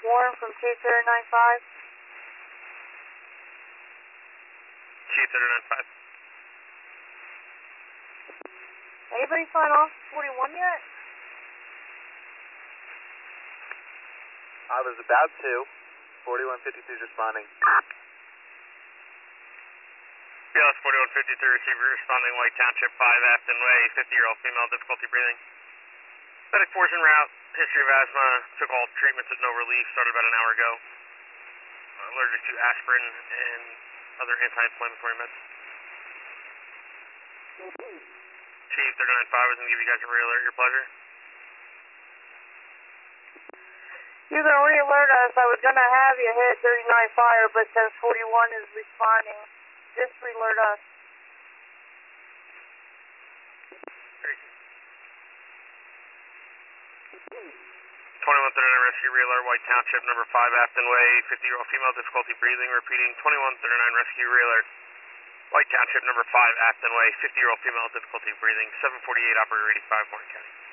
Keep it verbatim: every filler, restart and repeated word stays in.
Warren from T zero nine five. T zero nine five. Anybody sign off forty-one yet? I was about to. forty-one fifty-two is responding. B L S forty-one fifty-three receiver responding, White Township five, Afton Way, fifty-year-old female, difficulty breathing. Medic force en route, history of asthma, took all treatments with no relief, started about an hour ago. Uh, allergic to aspirin and other anti-inflammatory meds. Chief thirty nine five was going to give you guys a re-alert, your pleasure. You can re-alert us. I was going to have you hit thirty-nine fire, but since forty-one is responding, just re-alert us. twenty-one thirty-nine Rescue Re-alert, White Township, number five, Afton Way, fifty-year-old female, difficulty breathing. Repeating, twenty-one thirty-nine Rescue Re-alert, White Township, number five, Afton Way, fifty-year-old female, difficulty breathing. seven forty-eight, operator eighty-five, Warren County.